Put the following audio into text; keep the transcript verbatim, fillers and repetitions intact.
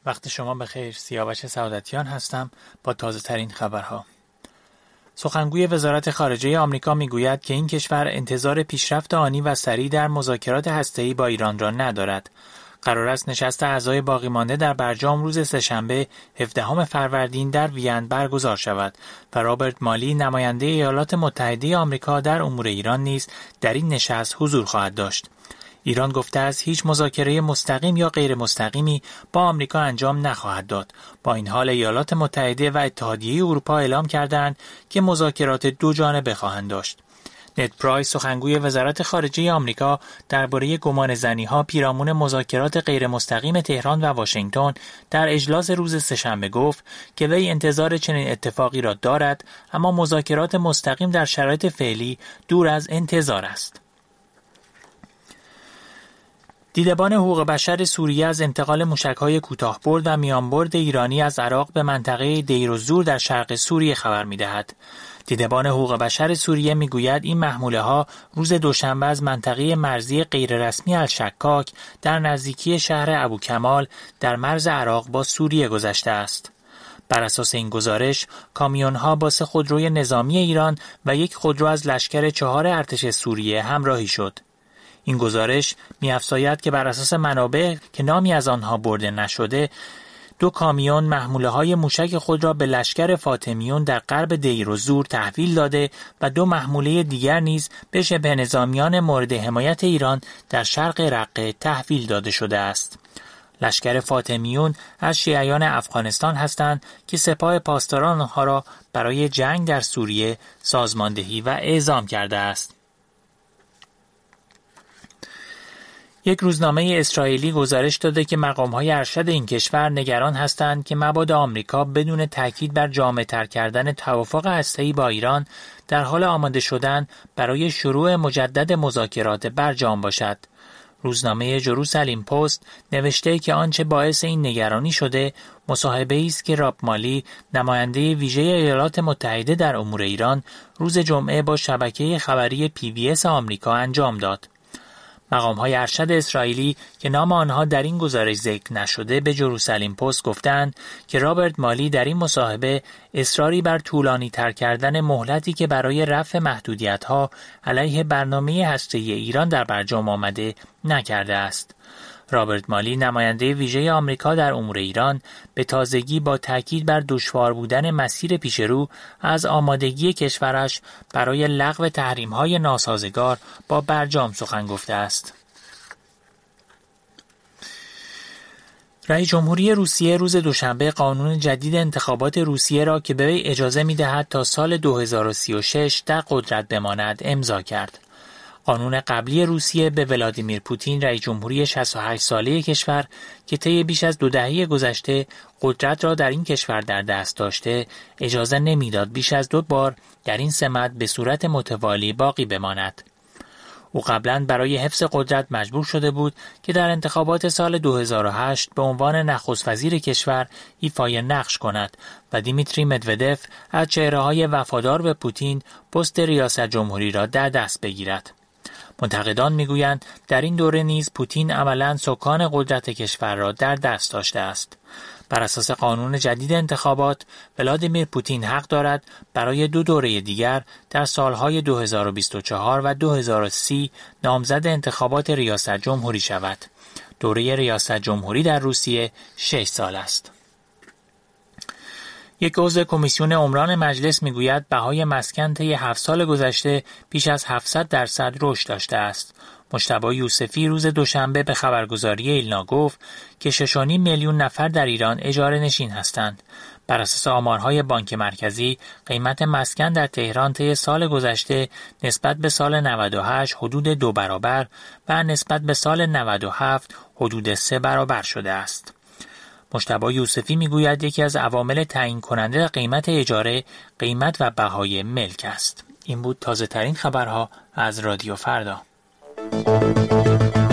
وقت شما بخیر. سیاوش سعادتیان هستم با تازه ترین خبرها. سخنگوی وزارت خارجه آمریکا میگوید که این کشور انتظار پیشرفت آنی و سریع در مذاکرات هسته‌ای با ایران را ندارد. قرار است نشست اعضای باقی مانده در برجام روز سه‌شنبه هفدهم فروردین در وین برگزار شود و رابرت مالی نماینده ایالات متحده آمریکا در امور ایران نیز در این نشست حضور خواهد داشت. ایران گفته است هیچ مذاکره مستقیم یا غیر مستقیمی با آمریکا انجام نخواهد داد. با این حال ایالات متحده و اتحادیه اروپا اعلام کردند که مذاکرات دو جانبه خواهند داشت. نت پرایس سخنگوی وزارت خارجه آمریکا درباره گمانه‌زنی‌ها پیرامون مذاکرات غیر مستقیم تهران و واشنگتن در اجلاس روز سه‌شنبه گفت که وی انتظار چنین اتفاقی را دارد، اما مذاکرات مستقیم در شرایط فعلی دور از انتظار است. دیدبان حقوق بشر سوریه از انتقال موشک‌های کوتاه‌برد و میانبرد ایرانی از عراق به منطقه دیر الزور در شرق سوریه خبر می‌دهد. دیدبان حقوق بشر سوریه می‌گوید این محموله‌ها روز دوشنبه از منطقه مرزی غیررسمی الشکاک در نزدیکی شهر ابوکمال در مرز عراق با سوریه گذشته است. بر اساس این گزارش، کامیون‌ها با سه خودروی نظامی ایران و یک خودرو از لشکر چهار ارتش سوریه همراهی شد. این گزارش می‌افزاید که بر اساس منابع که نامی از آنها برده نشده، دو کامیون محموله‌های موشک خود را به لشکر فاطمیون در غرب دیر الزور تحویل داده و دو محموله دیگر نیز به شبه نظامیان مورد حمایت ایران در شرق رقه تحویل داده شده است. لشکر فاطمیون از شیعیان افغانستان هستند که سپاه پاسداران آنها را برای جنگ در سوریه سازماندهی و اعزام کرده است. یک روزنامه اسرائیلی گزارش داده که مقام‌های ارشد این کشور نگران هستند که مبادا آمریکا بدون تاکید بر جامع‌تر کردن توافق هسته‌ای با ایران در حال آماده شدن برای شروع مجدد مذاکرات برجام باشد. روزنامه جروسالیم پست نوشته که آنچه باعث این نگرانی شده مصاحبه‌ای است که راب مالی نماینده ویژه ایالات متحده در امور ایران روز جمعه با شبکه خبری پی بی اس آمریکا انجام داد. مقام‌های ارشد اسرائیلی که نام آنها در این گزارش ذکر نشده به جروسالیم پست گفتند که رابرت مالی در این مصاحبه اصراری بر طولانی تر کردن مهلتی که برای رفع محدودیت‌ها علیه برنامه هسته‌ای ایران در برجام آمده نکرده است. رابرت مالی نماینده ویژه آمریکا در امور ایران به تازگی با تاکید بر دشوار بودن مسیر پیشرو از آمادگی کشورش برای لغو تحریم‌های ناسازگار با برجام سخن گفته است. رئیس جمهوری روسیه روز دوشنبه قانون جدید انتخابات روسیه را که به وی اجازه می‌دهد تا سال دو هزار و سی و شش در قدرت بماند امضا کرد. قانون قبلی روسیه به ولادیمیر پوتین رئیس جمهوری شصت و هشت ساله کشور که طی بیش از دو دهه گذشته قدرت را در این کشور در دست داشته اجازه نمیداد بیش از دو بار در این سمت به صورت متوالی باقی بماند. او قبلا برای حفظ قدرت مجبور شده بود که در انتخابات سال دو هزار و هشت به عنوان نخست وزیر کشور ایفای نقش کند و دیمیتری مدودف از چهره‌های وفادار به پوتین پست ریاست جمهوری را در دست بگیرد. منتقدان میگویند در این دوره نیز پوتین عملاً سکان قدرت کشور را در دست داشته است. بر اساس قانون جدید انتخابات، ولادیمیر پوتین حق دارد برای دو دوره دیگر در سالهای دو هزار و بیست و چهار و دو هزار و سی نامزد انتخابات ریاست جمهوری شود. دوره ریاست جمهوری در روسیه شش سال است. یک عضو کمیسیون عمران مجلس میگوید بهای مسکن طی هفت سال گذشته بیش از هفتصد درصد رشد داشته است. مجتبی یوسفی روز دوشنبه به خبرگزاری ایلنا گفت که شش و نیم میلیون نفر در ایران اجاره نشین هستند. بر اساس آمارهای بانک مرکزی، قیمت مسکن در تهران طی سال گذشته نسبت به سال نود و هشت حدود دو برابر و نسبت به سال نود و هفت حدود سه برابر شده است. مجتبی یوسفی میگوید یکی از عوامل تعیین کننده قیمت اجاره قیمت و بهای ملک است. این بود تازه ترین خبرها از رادیو فردا.